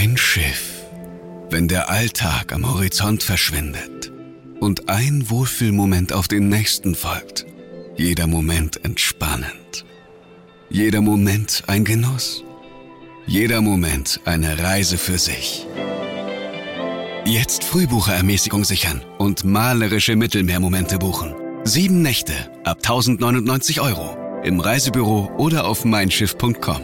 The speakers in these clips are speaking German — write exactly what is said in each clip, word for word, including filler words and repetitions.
Ein Schiff, wenn der Alltag am Horizont verschwindet und ein Wohlfühlmoment auf den nächsten folgt. Jeder Moment entspannend. Jeder Moment ein Genuss. Jeder Moment eine Reise für sich. Jetzt Frühbucherermäßigung sichern und malerische Mittelmeermomente buchen. Sieben Nächte ab tausendneunundneunzig Euro im Reisebüro oder auf mein schiff punkt com.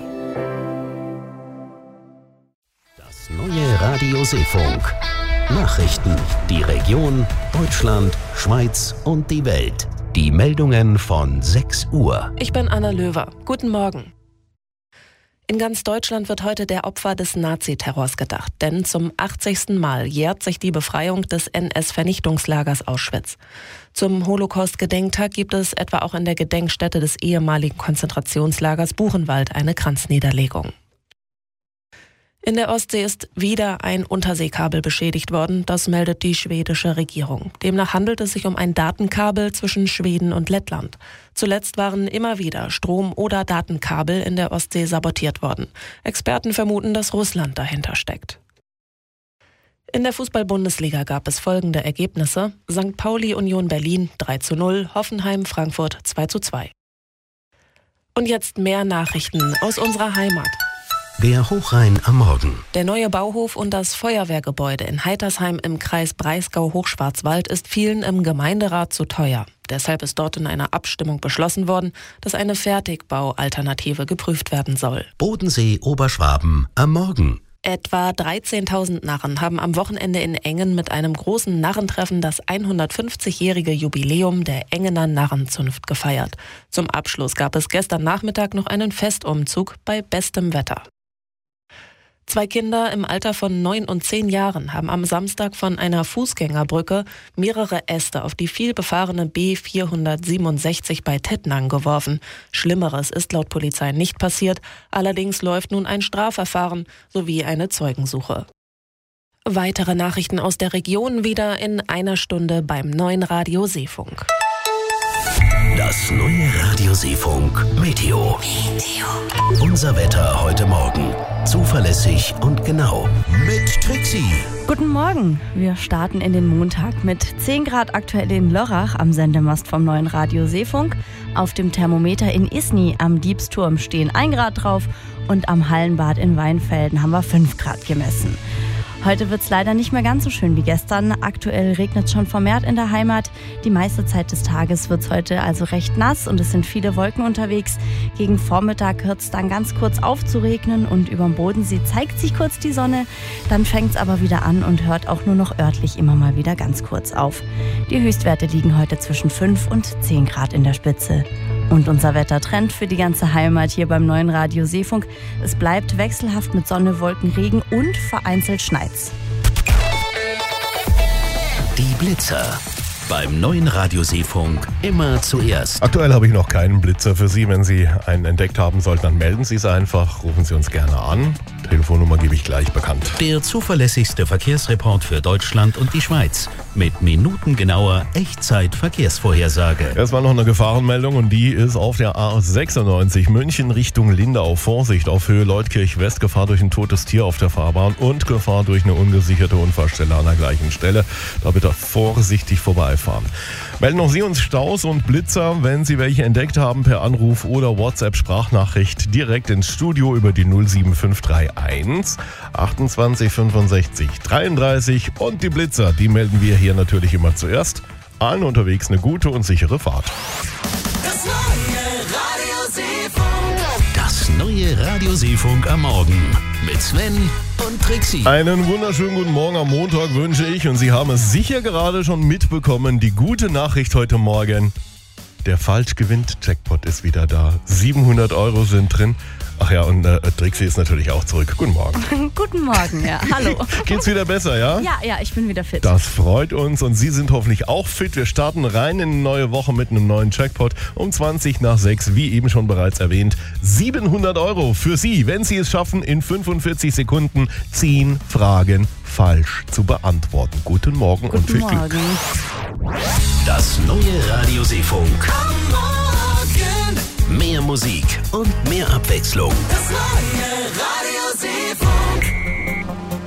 Das neue Radio Seefunk. Nachrichten, die Region, Deutschland, Schweiz und die Welt. Die Meldungen von sechs Uhr. Ich bin Anna Löwer. Guten Morgen. In ganz Deutschland wird heute der Opfer des Naziterrors gedacht, denn zum achtzigsten Mal jährt sich die Befreiung des N S-Vernichtungslagers Auschwitz. Zum Holocaust-Gedenktag gibt es etwa auch in der Gedenkstätte des ehemaligen Konzentrationslagers Buchenwald eine Kranzniederlegung. In der Ostsee ist wieder ein Unterseekabel beschädigt worden, das meldet die schwedische Regierung. Demnach handelt es sich um ein Datenkabel zwischen Schweden und Lettland. Zuletzt waren immer wieder Strom- oder Datenkabel in der Ostsee sabotiert worden. Experten vermuten, dass Russland dahinter steckt. In der Fußball-Bundesliga gab es folgende Ergebnisse: Sankt Pauli Union Berlin drei zu null, Hoffenheim Frankfurt zwei zu zwei. Und jetzt mehr Nachrichten aus unserer Heimat. Der Hochrhein am Morgen. Der neue Bauhof und das Feuerwehrgebäude in Heitersheim im Kreis Breisgau-Hochschwarzwald ist vielen im Gemeinderat zu teuer. Deshalb ist dort in einer Abstimmung beschlossen worden, dass eine Fertigbaualternative geprüft werden soll. Bodensee Oberschwaben am Morgen. Etwa dreizehntausend Narren haben am Wochenende in Engen mit einem großen Narrentreffen das hundertfünfzigjährige Jubiläum der Engener Narrenzunft gefeiert. Zum Abschluss gab es gestern Nachmittag noch einen Festumzug bei bestem Wetter. Zwei Kinder im Alter von neun und zehn Jahren haben am Samstag von einer Fußgängerbrücke mehrere Äste auf die vielbefahrene B vierhundertsiebenundsechzig bei Tettnang geworfen. Schlimmeres ist laut Polizei nicht passiert, allerdings läuft nun ein Strafverfahren sowie eine Zeugensuche. Weitere Nachrichten aus der Region wieder in einer Stunde beim neuen Radio Seefunk. Das neue Radio Seefunk Meteo. Meteo. Unser Wetter heute Morgen. Zuverlässig und genau. Mit Trixie. Guten Morgen. Wir starten in den Montag mit zehn Grad aktuell in Lörrach am Sendemast vom neuen Radio Seefunk. Auf dem Thermometer in Isny am Diebsturm stehen ein Grad drauf und am Hallenbad in Weinfelden haben wir fünf Grad gemessen. Heute wird es leider nicht mehr ganz so schön wie gestern. Aktuell regnet es schon vermehrt in der Heimat. Die meiste Zeit des Tages wird es heute also recht nass und es sind viele Wolken unterwegs. Gegen Vormittag hört es dann ganz kurz auf zu regnen und überm Bodensee zeigt sich kurz die Sonne. Dann fängt es aber wieder an und hört auch nur noch örtlich immer mal wieder ganz kurz auf. Die Höchstwerte liegen heute zwischen fünf und zehn Grad in der Spitze. Und unser Wettertrend für die ganze Heimat hier beim neuen Radio Seefunk. Es bleibt wechselhaft mit Sonne, Wolken, Regen und vereinzelt schneit's. Die Blitzer. Beim neuen Radio Seefunk immer zuerst. Aktuell habe ich noch keinen Blitzer für Sie. Wenn Sie einen entdeckt haben sollten, dann melden Sie es einfach. Rufen Sie uns gerne an. Telefonnummer gebe ich gleich bekannt. Der zuverlässigste Verkehrsreport für Deutschland und die Schweiz. Mit minutengenauer Echtzeit-Verkehrsvorhersage. Erstmal noch eine Gefahrenmeldung und die ist auf der A sechsundneunzig München Richtung Lindau. Vorsicht auf Höhe Leutkirch West, Gefahr durch ein totes Tier auf der Fahrbahn und Gefahr durch eine ungesicherte Unfallstelle an der gleichen Stelle. Da bitte vorsichtig vorbeifahren. Melden auch Sie uns Staus und Blitzer, wenn Sie welche entdeckt haben, per Anruf oder WhatsApp-Sprachnachricht direkt ins Studio über die null sieben fünf drei eins achtundzwanzig fünfundsechzig dreiunddreißig und die Blitzer, die melden wir hier natürlich immer zuerst. Allen unterwegs eine gute und sichere Fahrt. Das neue Radio Seefunk. Das neue Radio Seefunk am Morgen mit Sven und Trixie. Einen wunderschönen guten Morgen am Montag wünsche ich und Sie haben es sicher gerade schon mitbekommen. Die gute Nachricht heute Morgen: Der Falsch-Gewinnt-Jackpot ist wieder da. siebenhundert Euro sind drin. Ach ja, und äh, Trixie ist natürlich auch zurück. Guten Morgen. Guten Morgen, ja. Hallo. Geht's wieder besser, ja? Ja, ja, ich bin wieder fit. Das freut uns und Sie sind hoffentlich auch fit. Wir starten rein in eine neue Woche mit einem neuen Jackpot um zwanzig nach sechs, wie eben schon bereits erwähnt. siebenhundert Euro für Sie, wenn Sie es schaffen, in fünfundvierzig Sekunden zehn Fragen falsch zu beantworten. Guten Morgen Guten und viel Morgen. Glück. Das neue Radio Seefunk. Am Morgen. Mehr Musik und mehr Abwechslung. Das neue Radio Seefunk.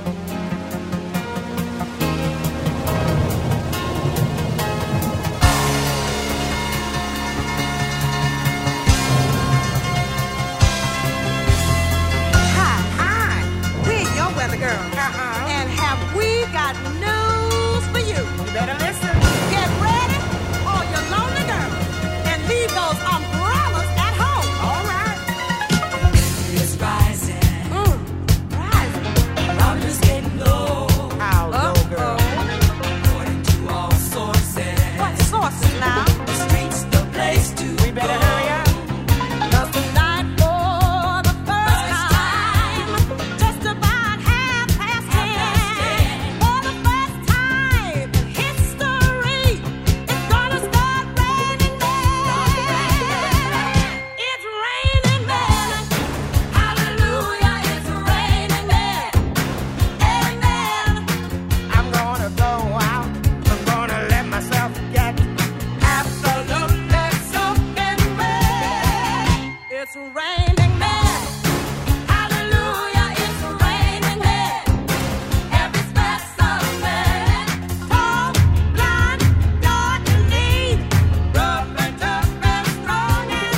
Uh-huh. And have we got news for you? You better listen. Get ready, all you lonely girls, and leave those umbrellas at home. All right. It's rising. Mm. Rising. Robin is getting low. How low, girl? According to all sources. What sources now? The streets, the place to We better go. hurry up. 'Cause tonight, for the first time, just about half past ten, for the first time in history, it's gonna start raining men. It's raining men. Hallelujah, it's raining men. Amen. I'm gonna go out. I'm gonna let myself get absolutely soaking wet. It's raining men. Hallelujah, it's raining men. Every specimen, tall, blind, dark and neat, rough and tough and strong and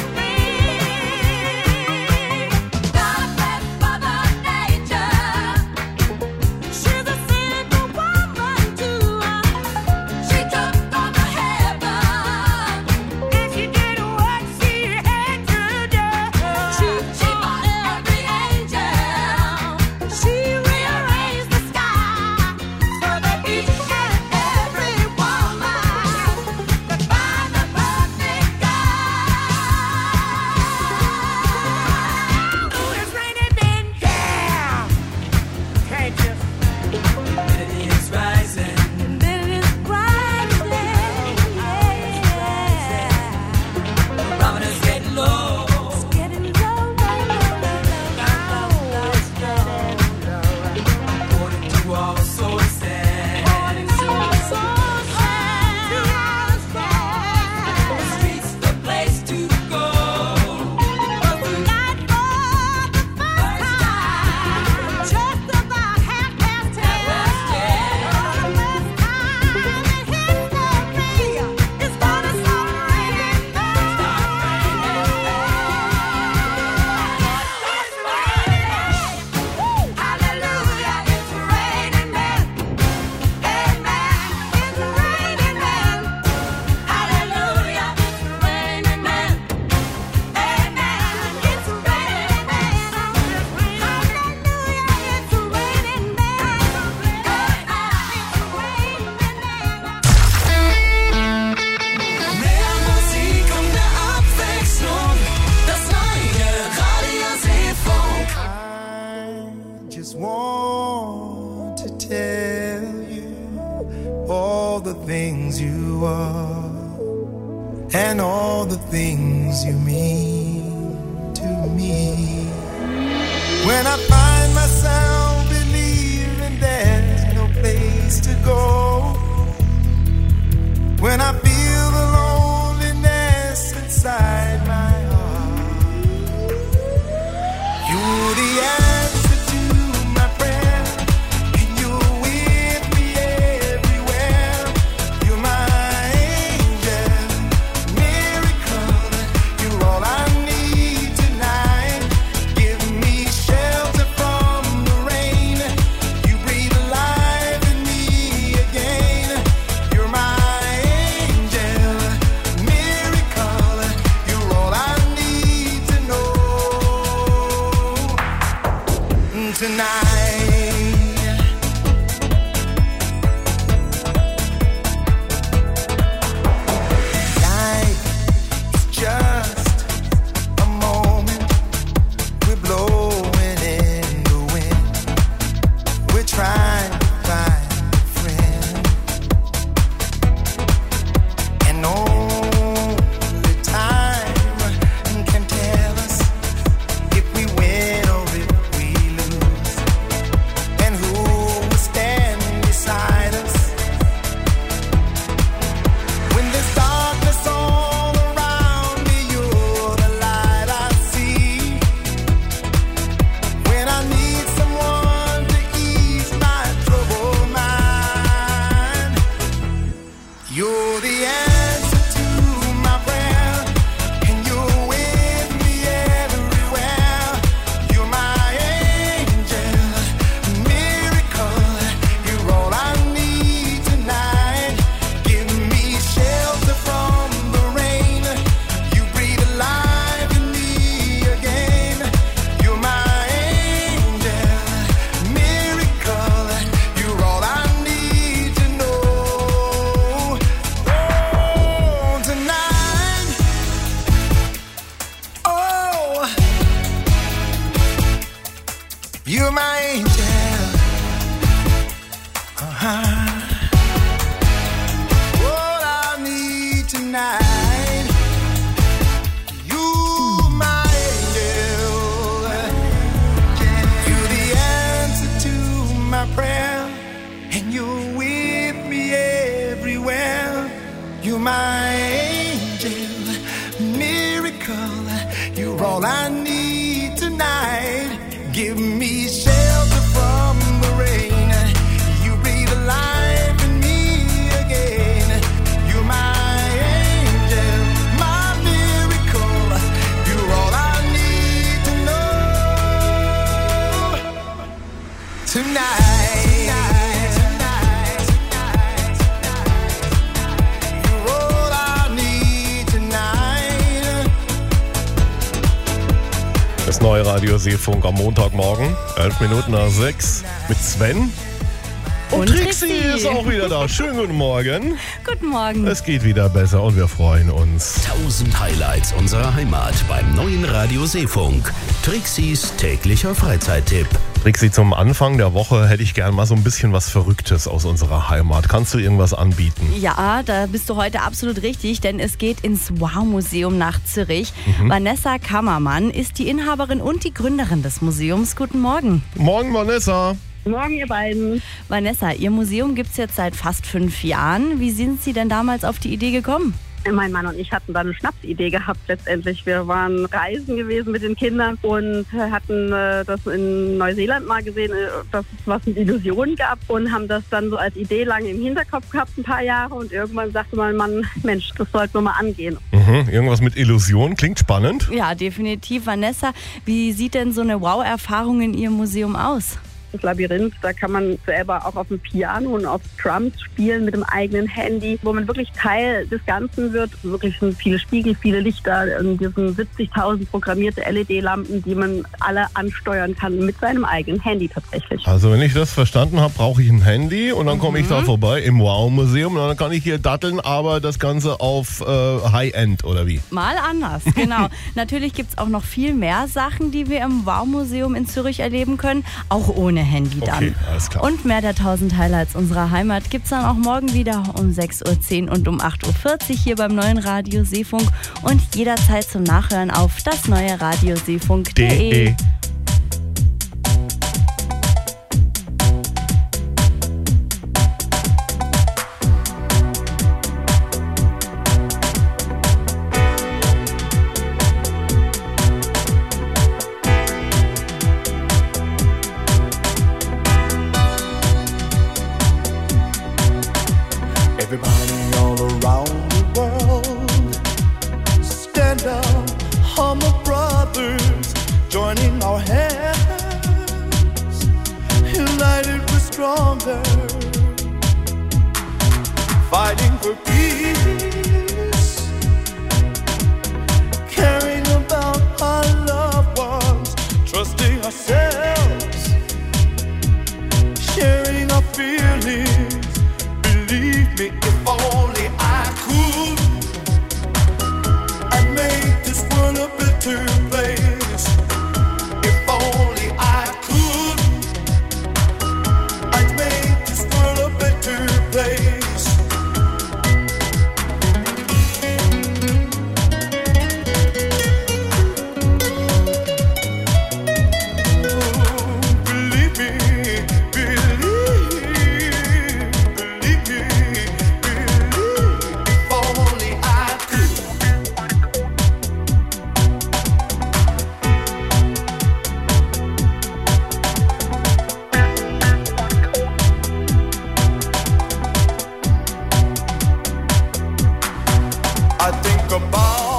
mean. God bless Mother Nature. She's a simple woman too. She took on the heaven, and she did what she had to do. She she fought every angel. She rearranged the sky so that each and every woman could find the perfect guy. Ooh, it's raining men, yeah. Can't you? It is rising. And then it's rising, yeah. Robin is getting low. Getting low, low, low, low, low. According to all sources. According to our sources, The streets, the place to go. but tonight for the first time, just about half past ten, for the first time in history, it's gonna start raining men. It's raining. Hallelujah, it's raining men. Amen. It's raining men. Hallelujah, it's raining men. Amen. It's raining men. Hallelujah, it's raining men. Mehr Musik und mehr Abwechslung. Das neue Radio Seefunk. I just want to tell you all the things you are and all the things you mean to me. When I find myself believing there's no place to go, when I feel the loneliness inside my heart, you're the answer to my prayer, and you're with me everywhere. You're my angel, miracle. You're all I need tonight. Give me shelter from the rain. You breathe life in me again. You're my angel, miracle. You're all I need to know tonight. Life is just a moment. We're blowing in the wind. We're trying to find a friend, and only time can tell us if we win or if we lose. tonight. You're all I need tonight. Das neue Radio Seefunk am Montagmorgen, elf Minuten nach sechs, mit Sven. Und, Und Trixi Trixi. ist auch wieder da. Schönen guten Morgen. Guten Morgen. Es geht wieder besser und wir freuen uns. tausend Highlights unserer Heimat beim neuen Radio Seefunk. Trixis täglicher Freizeittipp. Trixi, zum Anfang der Woche hätte ich gern mal so ein bisschen was Verrücktes aus unserer Heimat. Kannst du irgendwas anbieten? Ja, da bist du heute absolut richtig, denn es geht ins Wow-Museum nach Zürich. Mhm. Vanessa Kammermann ist die Inhaberin und die Gründerin des Museums. Guten Morgen. Morgen, Vanessa. Morgen, ihr beiden. Vanessa, Ihr Museum gibt es jetzt seit fast fünf Jahren. Wie sind Sie denn damals auf die Idee gekommen? Mein Mann und ich hatten da eine Schnapsidee gehabt letztendlich. Wir waren reisen gewesen mit den Kindern und hatten äh, das in Neuseeland mal gesehen, äh, dass es was mit Illusionen gab und haben das dann so als Idee lange im Hinterkopf gehabt, ein paar Jahre. Und irgendwann sagte mein Mann, Mensch, das sollten wir mal angehen. Mhm, irgendwas mit Illusion, klingt spannend. Ja, definitiv. Vanessa, wie sieht denn so eine Wow-Erfahrung in Ihrem Museum aus? Das Labyrinth, da kann man selber auch auf dem Piano und auf Drums spielen mit dem eigenen Handy, wo man wirklich Teil des Ganzen wird. Wirklich sind viele Spiegel, viele Lichter, in diesen siebzigtausend programmierte L E D-Lampen, die man alle ansteuern kann mit seinem eigenen Handy tatsächlich. Also wenn ich das verstanden habe, brauche ich ein Handy und dann komme ich da vorbei im Wow-Museum und dann kann ich hier datteln, aber das Ganze auf äh, High-End oder wie? Mal anders, genau. Natürlich gibt es auch noch viel mehr Sachen, die wir im Wow-Museum in Zürich erleben können, auch ohne Handy dann. Okay, alles klar. Und mehr der tausend Highlights unserer Heimat gibt es dann auch morgen wieder um sechs Uhr zehn und um acht Uhr vierzig hier beim neuen Radio Seefunk und jederzeit zum Nachhören auf das neue Radioseefunk punkt de. De. Everybody all around the world, stand up, Hummer brothers, joining our hands, united we're stronger, fighting for peace, caring about our loved ones, trusting ourselves, sharing our feelings. Believe me, if only I could, I'd make this world a better place. If only I could, I'd make this world a better place. Believe me, believe, believe me, believe. If only I could. I think about